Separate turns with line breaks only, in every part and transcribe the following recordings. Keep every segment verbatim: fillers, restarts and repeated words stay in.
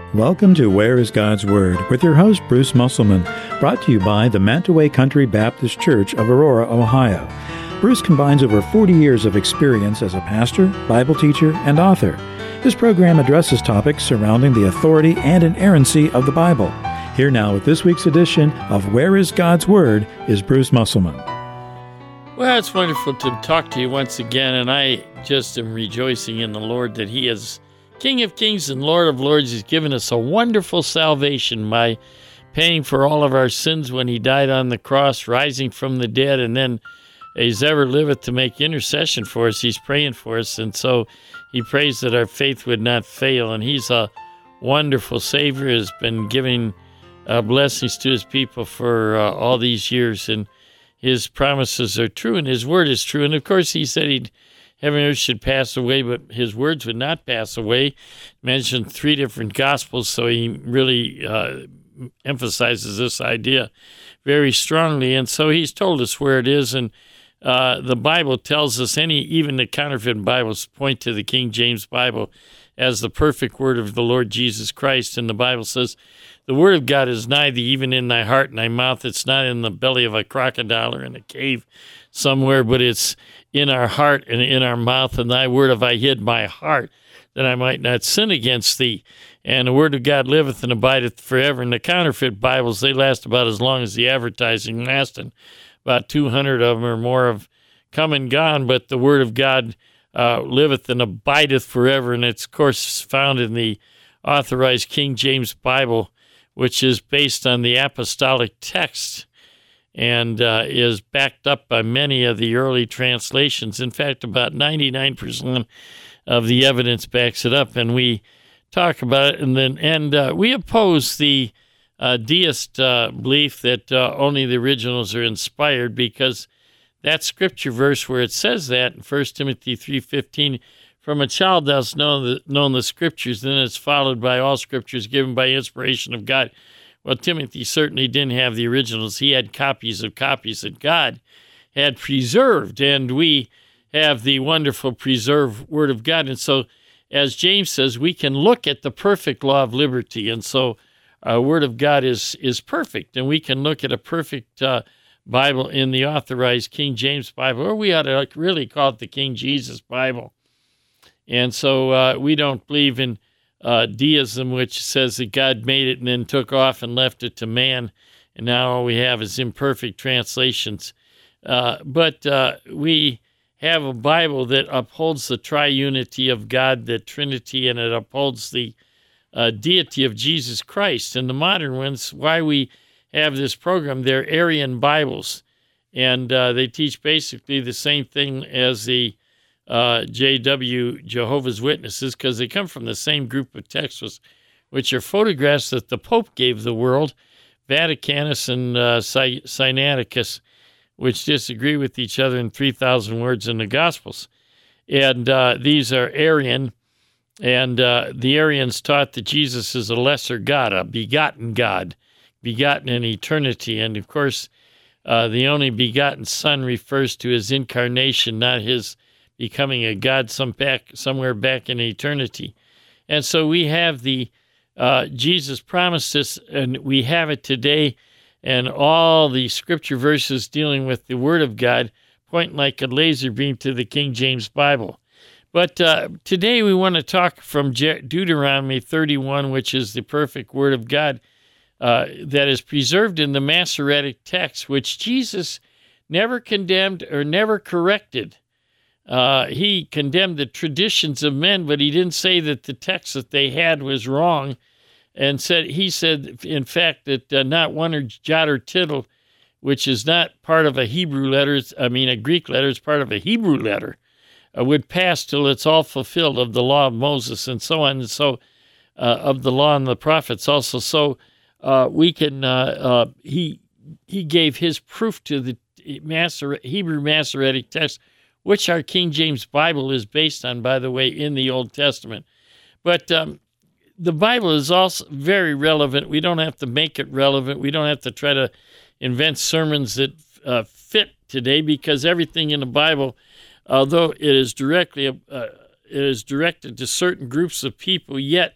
Welcome to Where is God's Word with your host, Bruce Musselman, brought to you by the Mantaway Country Baptist Church of Aurora, Ohio. Bruce combines over forty years of experience as a pastor, Bible teacher, and author. This program addresses topics surrounding the authority and inerrancy of the Bible. Here now with this week's edition of Where is God's Word is Bruce Musselman.
Well, it's wonderful to talk to you once again, and I just am rejoicing in the Lord that He is King of Kings and Lord of Lords. He's given us a wonderful salvation by paying for all of our sins when He died on the cross, rising from the dead, and then He's ever liveth to make intercession for us. He's praying for us, and so He prays that our faith would not fail, and He's a wonderful Savior, has been giving uh, blessings to His people for uh, all these years, and His promises are true, and His word is true, and of course He said He'd heaven and earth should pass away, but His words would not pass away. Mentioned three different Gospels, so He really uh, emphasizes this idea very strongly. And so He's told us where it is, and uh, the Bible tells us, any even the counterfeit Bibles point to the King James Bible as the perfect word of the Lord Jesus Christ. And the Bible says, the word of God is nigh thee, even in thy heart and thy mouth. It's not in the belly of a crocodile or in a cave somewhere, but it's in our heart and in our mouth. And thy word have I hid my heart, that I might not sin against thee. And the word of God liveth and abideth forever. And the counterfeit Bibles, they last about as long as the advertising lasted. About two hundred of them or more have come and gone, but the word of God uh, liveth and abideth forever. And it's, of course, found in the authorized King James Bible, which is based on the apostolic text and uh, is backed up by many of the early translations. In fact, about ninety-nine percent of the evidence backs it up, and we talk about it. And then, and uh, we oppose the uh, deist uh, belief that uh, only the originals are inspired, because that scripture verse where it says that in First Timothy three fifteen, from a child thou hast known the, known the Scriptures, then it's followed by all Scriptures given by inspiration of God. Well, Timothy certainly didn't have the originals. He had copies of copies that God had preserved, and we have the wonderful preserved Word of God. And so, as James says, we can look at the perfect law of liberty, and so our Word of God is, is perfect, and we can look at a perfect uh, Bible in the authorized King James Bible, or we ought to really call it the King Jesus Bible. And so uh, we don't believe in uh, deism, which says that God made it and then took off and left it to man, and now all we have is imperfect translations. Uh, but uh, we have a Bible that upholds the triunity of God, the Trinity, and it upholds the uh, deity of Jesus Christ. And the modern ones, why we have this program, they're Arian Bibles, and uh, they teach basically the same thing as the Uh, J W, Jehovah's Witnesses, because they come from the same group of texts, which are photographs that the Pope gave the world, Vaticanus and uh, Sinaiticus, which disagree with each other in three thousand words in the Gospels. And uh, these are Arian, and uh, the Arians taught that Jesus is a lesser God, a begotten God, begotten in eternity. And, of course, uh, the only begotten Son refers to His incarnation, not His becoming a God some back, somewhere back in eternity. And so we have the, uh, Jesus promised us, and we have it today, and all the scripture verses dealing with the Word of God point like a laser beam to the King James Bible. But uh, today we want to talk from Je- Deuteronomy thirty-one, which is the perfect Word of God uh, that is preserved in the Masoretic text, which Jesus never condemned or never corrected. Uh, he condemned the traditions of men, but he didn't say that the text that they had was wrong. And said he said, in fact, that uh, not one or jot or tittle, which is not part of a Hebrew letter, I mean a Greek letter, it's part of a Hebrew letter, uh, would pass till it's all fulfilled of the law of Moses and so on, and so uh, of the law and the prophets also. So uh, we can, uh, uh, he he gave his proof to the Masore- Hebrew Masoretic text, which our King James Bible is based on, by the way, in the Old Testament. But um, the Bible is also very relevant. We don't have to make it relevant. We don't have to try to invent sermons that uh, fit today, because everything in the Bible, although it is directly uh, it is directed to certain groups of people, yet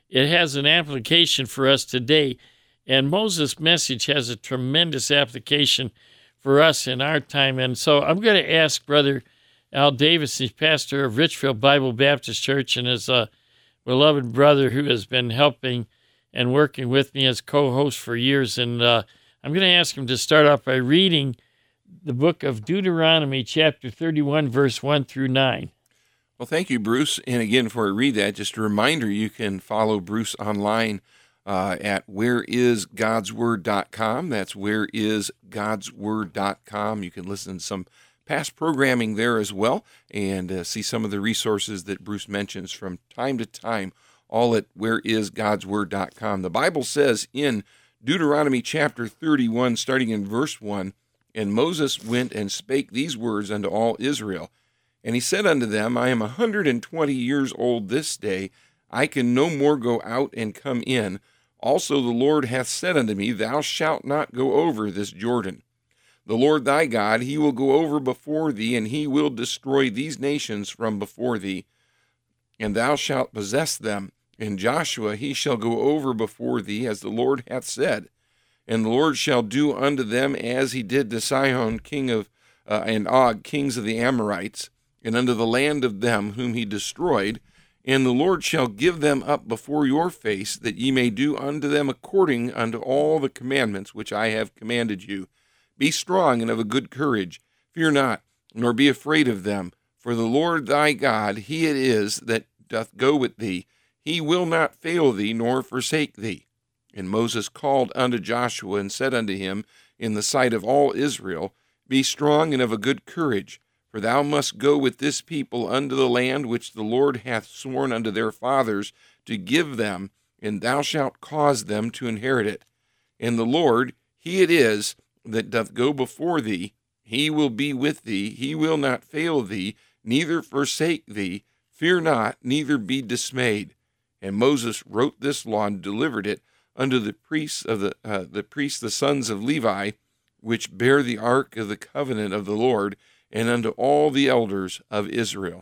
it has an application for us today. And Moses' message has a tremendous application for us in our time. And so I'm going to ask Brother Al Davis, he's pastor of Richfield Bible Baptist Church, and is a beloved brother who has been helping and working with me as co-host for years. And uh, I'm going to ask him to start off by reading the book of Deuteronomy, chapter thirty-one, verse one through nine.
Well, thank you, Bruce. And again, before I read that, just a reminder, you can follow Bruce online uh, at where is gods word dot com. That's where is gods word dot com. You can listen to some past programming there as well, and uh, see some of the resources that Bruce mentions from time to time, all at where is gods word dot com. The Bible says in Deuteronomy chapter thirty-one, starting in verse one, "And Moses went and spake these words unto all Israel. And he said unto them, I am a hundred and twenty years old this day. I can no more go out and come in. Also the Lord hath said unto me, Thou shalt not go over this Jordan. The Lord thy God, he will go over before thee, and he will destroy these nations from before thee. And thou shalt possess them. And Joshua, he shall go over before thee, as the Lord hath said. And the Lord shall do unto them as he did to Sihon, king of, uh, and Og, kings of the Amorites, and unto the land of them whom he destroyed. And the Lord shall give them up before your face, that ye may do unto them according unto all the commandments which I have commanded you. Be strong and of a good courage. Fear not, nor be afraid of them. For the Lord thy God, he it is that doth go with thee. He will not fail thee, nor forsake thee. And Moses called unto Joshua, and said unto him in the sight of all Israel, Be strong and of a good courage, for thou must go with this people unto the land which the Lord hath sworn unto their fathers to give them, and thou shalt cause them to inherit it. And the Lord, he it is that doth go before thee. He will be with thee. He will not fail thee, neither forsake thee. Fear not, neither be dismayed. And Moses wrote this law and delivered it unto the priests of the uh, the priests, the sons of Levi, which bear the ark of the covenant of the Lord, and unto all the elders of Israel.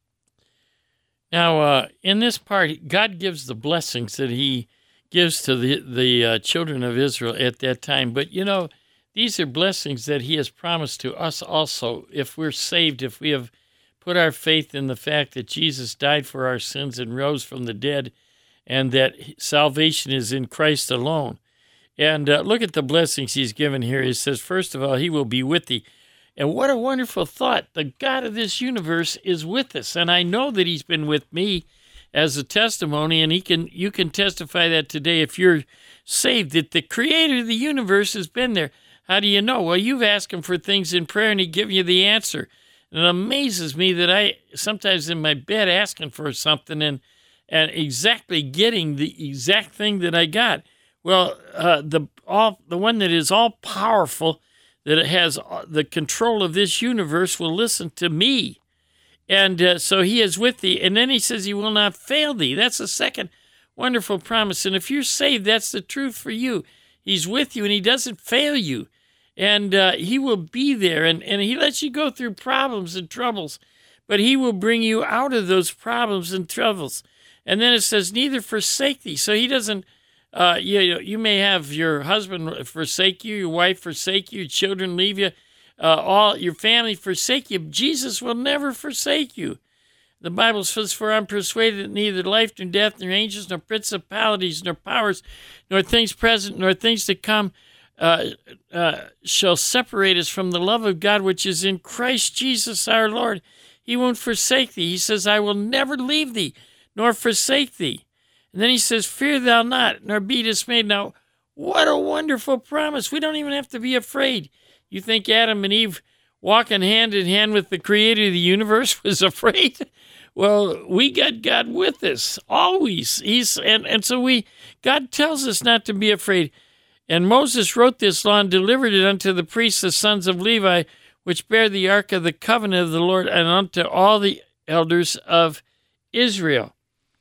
Now, uh, in this part, God gives the blessings that he gives to the, the uh, children of Israel at that time. But, you know, these are blessings that he has promised to us also. If we're saved, if we have put our faith in the fact that Jesus died for our sins and rose from the dead, and that salvation is in Christ alone. And uh, look at the blessings he's given here. He says, first of all, he will be with thee. And what a wonderful thought. The God of this universe is with us. And I know that he's been with me as a testimony, and he can you can testify that today if you're saved, that the creator of the universe has been there. How do you know? Well, you've asked him for things in prayer, and he gives you the answer. And it amazes me that I sometimes in my bed asking for something and and exactly getting the exact thing that I got. Well, uh, the all the one that is all powerful, that it has the control of this universe, will listen to me. And uh, so he is with thee. And then he says he will not fail thee. That's the second wonderful promise. And if you're saved, that's the truth for you. He's with you, and he doesn't fail you. And uh, he will be there, and, and he lets you go through problems and troubles, but he will bring you out of those problems and troubles. And then it says, neither forsake thee. So he doesn't, uh, you, you may have your husband forsake you, your wife forsake you, your children leave you, uh, all your family forsake you. Jesus will never forsake you. The Bible says, for I'm persuaded that neither life, nor death, nor angels, nor principalities, nor powers, nor things present, nor things to come, uh, uh, shall separate us from the love of God, which is in Christ Jesus our Lord. He won't forsake thee. He says, I will never leave thee, nor forsake thee. And then he says, fear thou not, nor be dismayed. Now, what a wonderful promise. We don't even have to be afraid. You think Adam and Eve walking hand in hand with the creator of the universe was afraid? Well, we got God with us always. He's and, and so we God tells us not to be afraid. And Moses wrote this law and delivered it unto the priests, the sons of Levi, which bear the ark of the covenant of the Lord, and unto all the elders of Israel.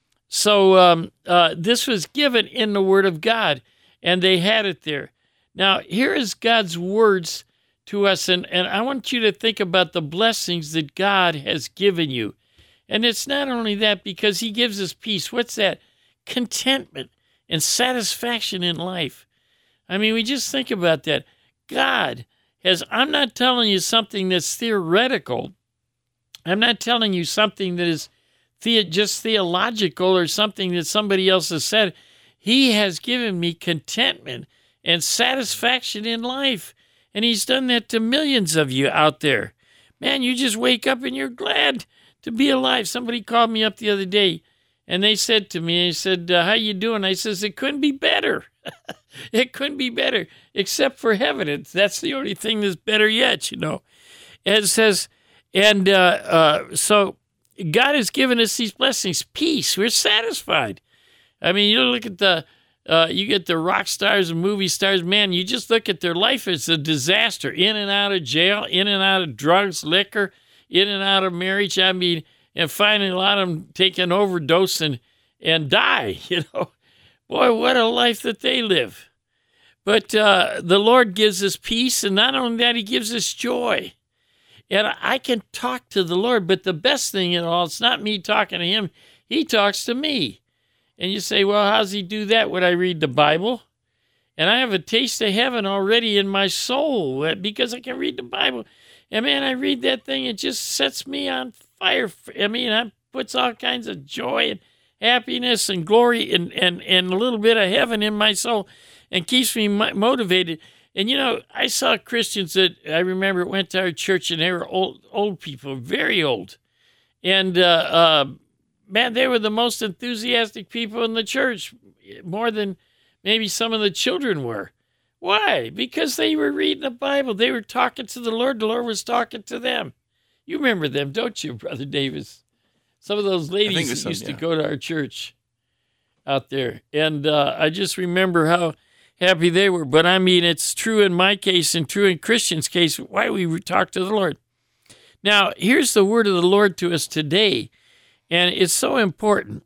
So um, uh, this was given in the Word of God, and they had it there. Now, here is God's words to us, and, and I want you to think about the blessings that God has given you. And it's not only that, because he gives us peace. What's that? contentment and satisfaction in life. I mean, we just think about that. God has, I'm not telling you something that's theoretical. I'm not telling you something that is the, just theological or something that somebody else has said. He has given me contentment and satisfaction in life. And he's done that to millions of you out there. Man, you just wake up and you're glad to be alive. Somebody called me up the other day, and they said to me, they said, uh, how you doing? I says, it couldn't be better. It couldn't be better, except for heaven. It's, that's the only thing that's better yet, you know. And it says, and uh, uh, so God has given us these blessings, peace. We're satisfied. I mean, you look at the, uh, you get the rock stars and movie stars, man, you just look at their life. It's a disaster, in and out of jail, in and out of drugs, liquor, in and out of marriage. I mean, and finally a lot of them take an overdose and, and die, you know. Boy, what a life that they live. But uh, the Lord gives us peace, and not only that, he gives us joy. And I can talk to the Lord, but the best thing in all, it's not me talking to him. He talks to me. And you say, well, how does he do that when I read the Bible? And I have a taste of heaven already in my soul because I can read the Bible. And, man, I read that thing, it just sets me on fire. I mean, it puts all kinds of joy and happiness and glory and, and, and a little bit of heaven in my soul and keeps me motivated. And, you know, I saw Christians that I remember went to our church, and they were old, old people, very old. And, uh, uh, man, they were the most enthusiastic people in the church, more than maybe some of the children were. Why? Because they were reading the Bible. They were talking to the Lord. The Lord was talking to them. You remember them, don't you, Brother Davis? Some of those ladies that some, used yeah. to go to our church out there. And uh, I just remember how happy they were. But, I mean, it's true in my case and true in Christians' case, why we talk to the Lord. Now, here's the word of the Lord to us today, and it's so important.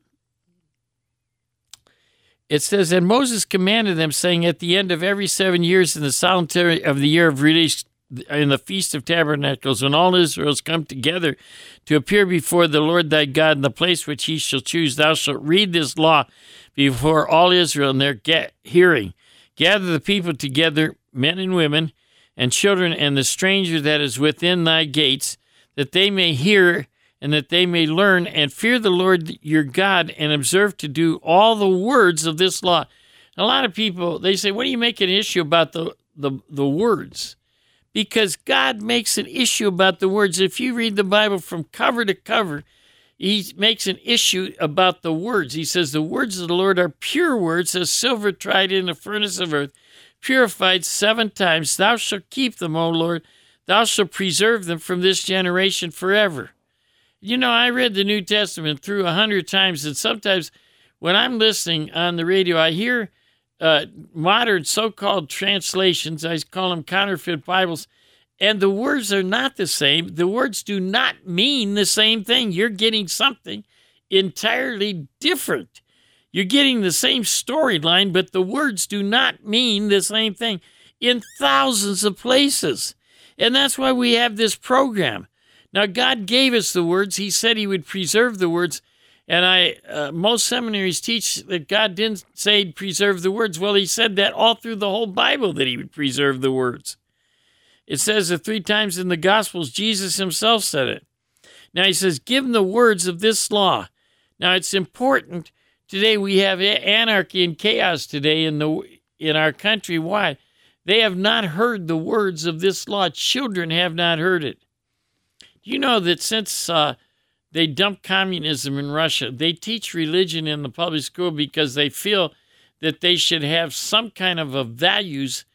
It says, and Moses commanded them, saying, at the end of every seven years in the solitary of the year of release, in the Feast of Tabernacles, when all Israel come together to appear before the Lord thy God in the place which he shall choose, thou shalt read this law before all Israel in their get hearing. Gather the people together, men and women, and children, and the stranger that is within thy gates, that they may hear and that they may learn and fear the Lord your God and observe to do all the words of this law. A lot of people, they say, what do you make an issue about the, the, the words? Because God makes an issue about the words. If you read the Bible from cover to cover, he makes an issue about the words. He says, the words of the Lord are pure words, as silver tried in the furnace of earth, purified seven times. Thou shalt keep them, O Lord. Thou shalt preserve them from this generation forever. You know, I read the New Testament through a hundred times, and sometimes when I'm listening on the radio, I hear uh, modern so-called translations. I call them counterfeit Bibles, and the words are not the same. The words do not mean the same thing. You're getting something entirely different. You're getting the same storyline, but the words do not mean the same thing in thousands of places. And that's why we have this program. Now, God gave us the words. He said he would preserve the words. And I, uh, most seminaries teach that God didn't say he'd preserve the words. Well, he said that all through the whole Bible, that he would preserve the words. It says that three times in the Gospels, Jesus himself said it. Now, he says, give them the words of this law. Now, it's important. Today, we have anarchy and chaos today in the in our country. Why? They have not heard the words of this law. Children have not heard it. You know that since uh, they dumped communism in Russia, they teach religion in the public school because they feel that they should have some kind of a values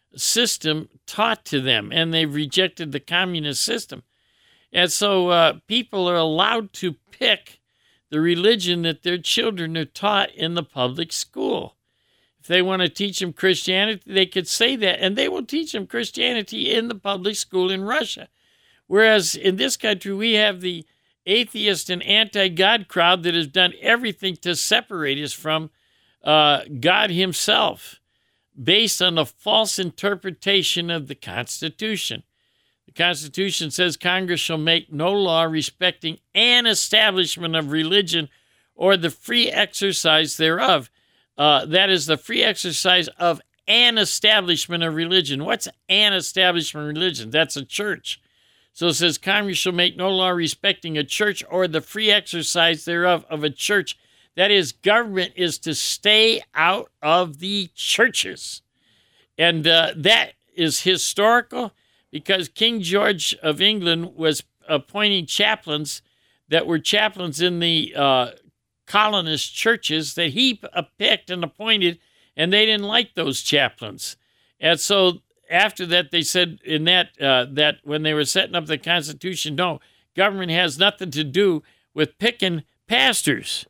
system taught to them, and they've rejected the communist system. And so uh, people are allowed to pick the religion that their children are taught in the public school. If they want to teach them Christianity, they could say that, and they will teach them Christianity in the public school in Russia. Whereas in this country, we have the atheist and anti-God crowd that has done everything to separate us from uh, God himself, based on a false interpretation of the Constitution. The Constitution says Congress shall make no law respecting an establishment of religion or the free exercise thereof. Uh, that is the free exercise of an establishment of religion. What's an establishment of religion? That's a church. So it says, Congress shall make no law respecting a church or the free exercise thereof of a church. That is, government is to stay out of the churches. And uh, that is historical because King George of England was appointing chaplains that were chaplains in the uh, colonist churches that he picked and appointed, and they didn't like those chaplains. And so after that, they said in that uh, that when they were setting up the Constitution, no, government has nothing to do with picking pastors.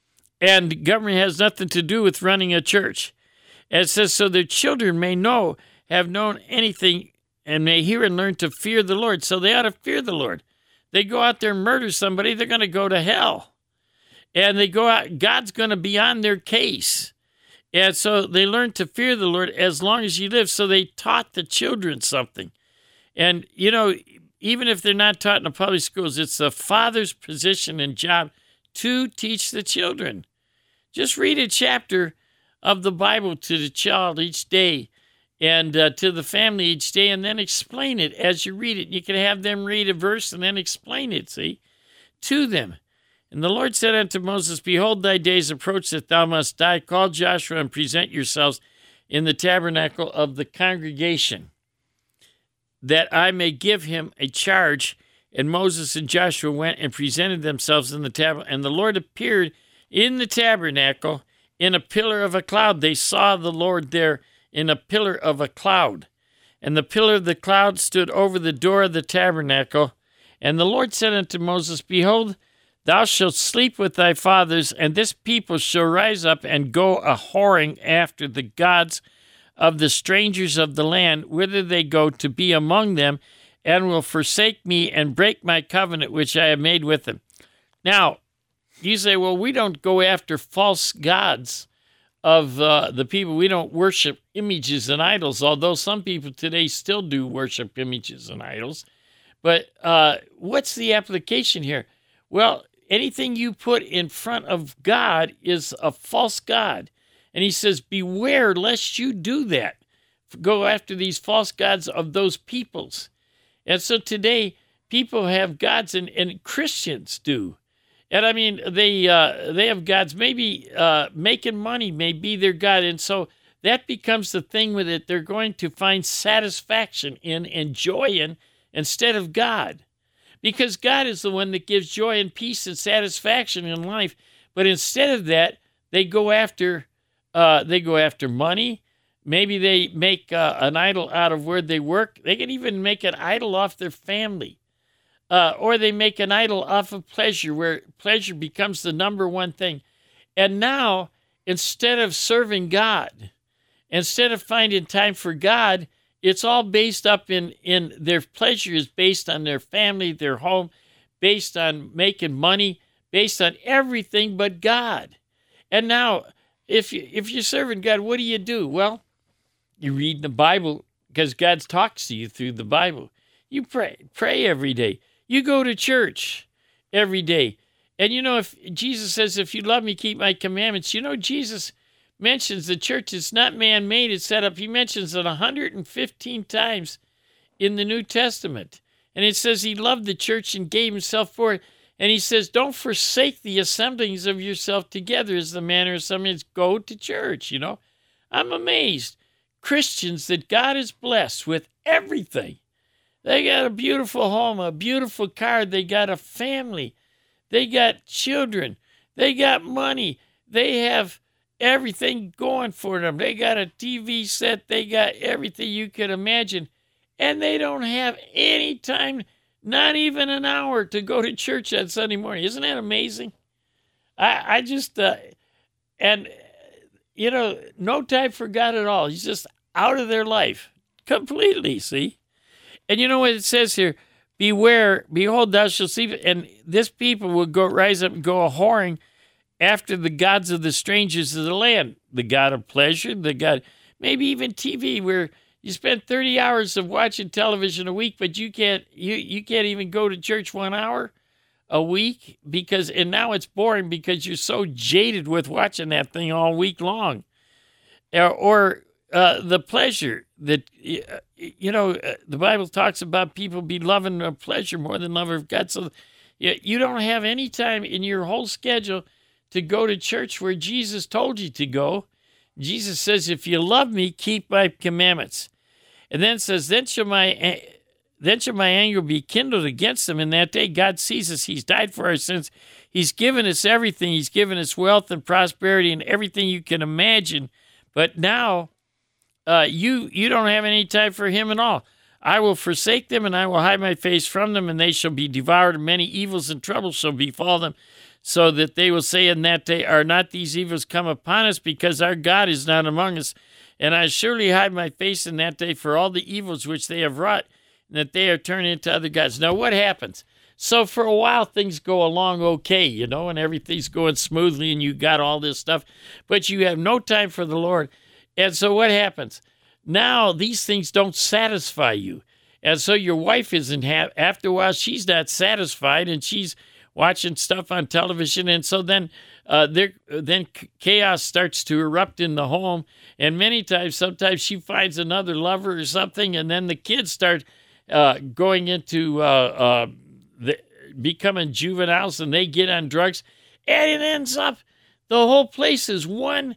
And government has nothing to do with running a church. And it says, so their children may know, have known anything, and may hear and learn to fear the Lord. So they ought to fear the Lord. They go out there and murder somebody, they're going to go to hell. And they go out, God's going to be on their case. And so they learn to fear the Lord as long as you live. So they taught the children something. And, you know, even if they're not taught in the public schools, it's the father's position and job to teach the children. Just read a chapter of the Bible to the child each day and uh, to the family each day, and then explain it as you read it. You can have them read a verse and then explain it, see, to them. And the Lord said unto Moses, behold, thy days approach that thou must die. Call Joshua and present yourselves in the tabernacle of the congregation, that I may give him a charge. And Moses and Joshua went and presented themselves in the tabernacle. And the Lord appeared in the tabernacle in a pillar of a cloud. They saw the Lord there in a pillar of a cloud. And the pillar of the cloud stood over the door of the tabernacle. And the Lord said unto Moses, behold, thou shalt sleep with thy fathers, and this people shall rise up and go a-whoring after the gods of the strangers of the land, whither they go to be among them, and will forsake me and break my covenant which I have made with them. Now, you say, well, we don't go after false gods of uh, the people. We don't worship images and idols, although some people today still do worship images and idols. But uh, what's the application here? Well, anything you put in front of God is a false god. And he says, beware lest you do that. Go after these false gods of those peoples. And so today, people have gods, and, and Christians do. And I mean, they uh, they have gods. Maybe uh, making money may be their god. And so that becomes the thing with it. They're going to find satisfaction in and joy in instead of God. Because God is the one that gives joy and peace and satisfaction in life. But instead of that, they go after uh, they go after money. Maybe they make uh, an idol out of where they work. They can even make an idol off their family. Uh, or they make an idol off of pleasure, where pleasure becomes the number one thing. And now, instead of serving God, instead of finding time for God, it's all based up in, in their pleasure is based on their family, their home, based on making money, based on everything but God. And now, if, you, if you're serving God, what do you do? Well, you read the Bible because God talks to you through the Bible. You pray, pray every day. You go to church every day. And you know, if Jesus says, if you love me, keep my commandments. You know, Jesus mentions the church. It's not man-made. It's set up. He mentions it one hundred fifteen times in the New Testament. And it says he loved the church and gave himself for it. And he says, don't forsake the assemblings of yourself together as the manner of some is. Go to church, you know. I'm amazed. Christians that God has blessed with everything. They got a beautiful home, a beautiful car. They got a family. They got children. They got money. They have everything going for them. They got a T V set. They got everything you could imagine. And they don't have any time, not even an hour, to go to church on Sunday morning. Isn't that amazing? I, I just, uh, and, you know, no time for God at all. He's just out of their life completely, see? And you know what it says here? Beware, behold, thou shalt see, and this people will go rise up and go a-whoring after the gods of the strangers of the land, the god of pleasure, the god, maybe even T V, where you spend thirty hours of watching television a week, but you can't you, you can't even go to church one hour. a week because, and now it's boring because you're so jaded with watching that thing all week long. Or, or uh, the pleasure that, you know, the Bible talks about people be loving of pleasure more than love of God. So you don't have any time in your whole schedule to go to church where Jesus told you to go. Jesus says, if you love me, keep my commandments. And then says, then shall my then shall my anger be kindled against them. In that day, God sees us. He's died for our sins. He's given us everything. He's given us wealth and prosperity and everything you can imagine. But now uh, you you don't have any time for him at all. I will forsake them, and I will hide my face from them, and they shall be devoured, and many evils and troubles shall befall them, so that they will say in that day, are not these evils come upon us, because our God is not among us? And I surely hide my face in that day for all the evils which they have wrought, and that they are turned into other gods. Now, what happens? So for a while, things go along okay, you know, and everything's going smoothly, and you got all this stuff, but you have no time for the Lord. And so what happens? Now, these things don't satisfy you. And so your wife isn't, ha- after a while, she's not satisfied, and she's watching stuff on television. And so then uh, there, then chaos starts to erupt in the home. And many times, sometimes she finds another lover or something, and then the kids start uh, going into uh, uh, the, becoming juveniles, and they get on drugs. And it ends up, the whole place is one,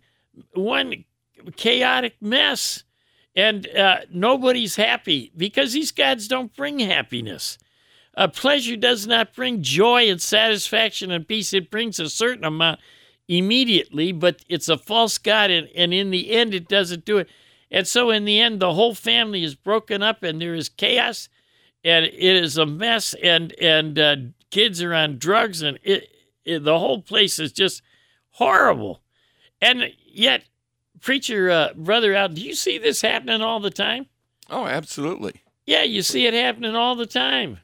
one chaotic mess. And uh, nobody's happy because these gods don't bring happiness. Uh, pleasure does not bring joy and satisfaction and peace. It brings a certain amount immediately, but it's a false god, and, and in the end, it doesn't do it. And so in the end, the whole family is broken up, and there is chaos, and it is a mess, and, and uh, kids are on drugs, and it, it, the whole place is just horrible. And yet, Preacher, uh, Brother Al, do you see this happening all the time?
Oh, absolutely.
Yeah, you see it happening all the time.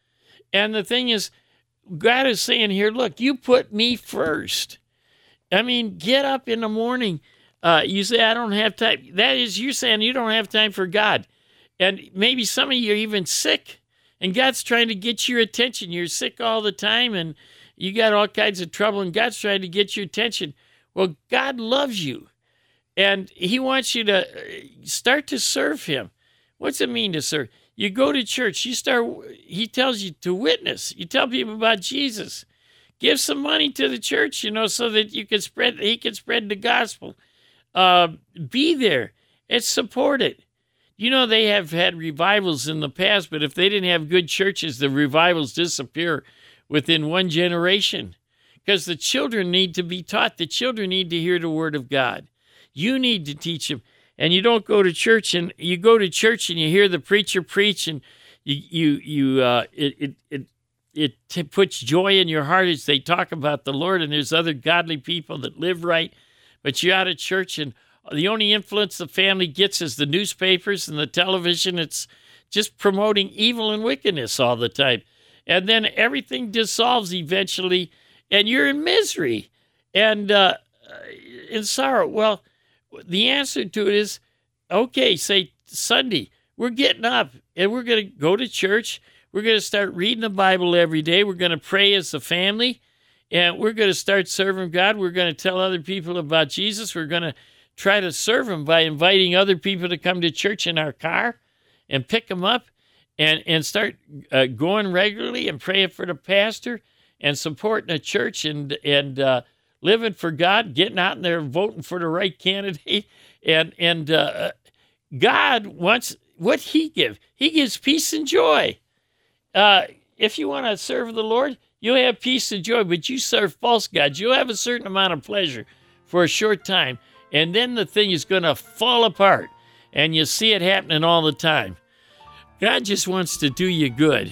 And the thing is, God is saying here, look, you put me first. I mean, get up in the morning. Uh, you say, I don't have time. That is, you're saying you don't have time for God. And maybe some of you are even sick, and God's trying to get your attention. You're sick all the time, and you got all kinds of trouble, and God's trying to get your attention. Well, God loves you. And he wants you to start to serve him. What's it mean to serve? You go to church. You start. He tells you to witness. You tell people about Jesus. Give some money to the church, you know, so that you can spread. He can spread the gospel. Uh, be there and support it. You know, they have had revivals in the past, but if they didn't have good churches, the revivals disappear within one generation, because the children need to be taught. The children need to hear the word of God. You need to teach them. And you don't go to church, and you go to church and you hear the preacher preach, and you you you uh, it it it it t- puts joy in your heart as they talk about the Lord. And there's other godly people that live right, but you're out of church, and the only influence the family gets is the newspapers and the television. It's just promoting evil and wickedness all the time, and then everything dissolves eventually, and you're in misery and uh, in sorrow. Well, the answer to it is, okay, say Sunday, we're getting up and we're going to go to church. We're going to start reading the Bible every day. We're going to pray as a family, and we're going to start serving God. We're going to tell other people about Jesus. We're going to try to serve him by inviting other people to come to church in our car and pick them up, and, and start uh, going regularly and praying for the pastor and supporting the church, and, and, uh, living for God, getting out there and voting for the right candidate. And and uh, God wants what he gives. He gives peace and joy. Uh, if you want to serve the Lord, you'll have peace and joy, but you serve false gods, you'll have a certain amount of pleasure for a short time, and then the thing is going to fall apart, and you see it happening all the time. God just wants to do you good.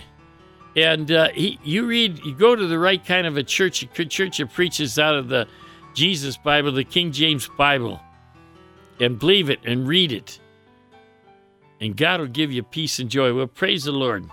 And uh, he, you read, you go to the right kind of a church, a church that preaches out of the Jesus Bible, the King James Bible, and believe it and read it. And God will give you peace and joy. Well, praise the Lord.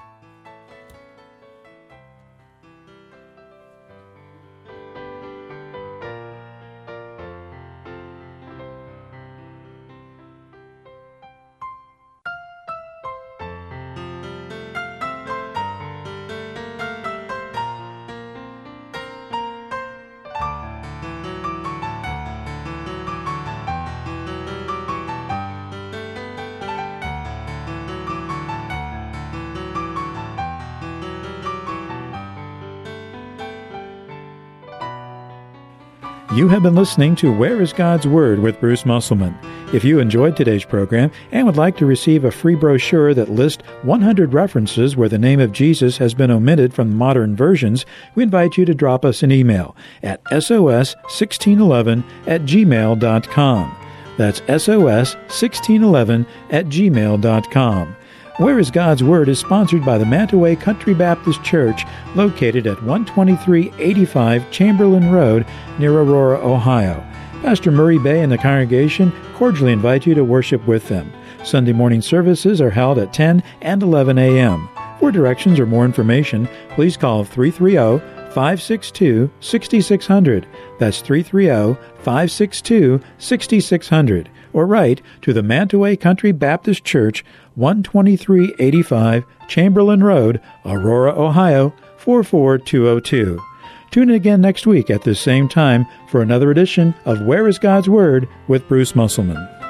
You have been listening to Where is God's Word with Bruce Musselman. If you enjoyed today's program and would like to receive a free brochure that lists one hundred references where the name of Jesus has been omitted from modern versions, we invite you to drop us an email at S O S sixteen eleven at gmail dot com. That's S O S sixteen eleven at gmail dot com. Where is God's Word is sponsored by the Mantaway Country Baptist Church, located at one twenty-three eighty-five Chamberlain Road near Aurora, Ohio. Pastor Murray Bay and the congregation cordially invite you to worship with them. Sunday morning services are held at ten and eleven a.m. For directions or more information, please call three three zero, five six two, six six zero zero. That's three three zero, five six two, six six zero zero. Or write to the Mantaway Country Baptist Church, one twenty-three eighty-five Chamberlain Road, Aurora, Ohio, four four two zero two. Tune in again next week at this same time for another edition of Where is God's Word with Bruce Musselman.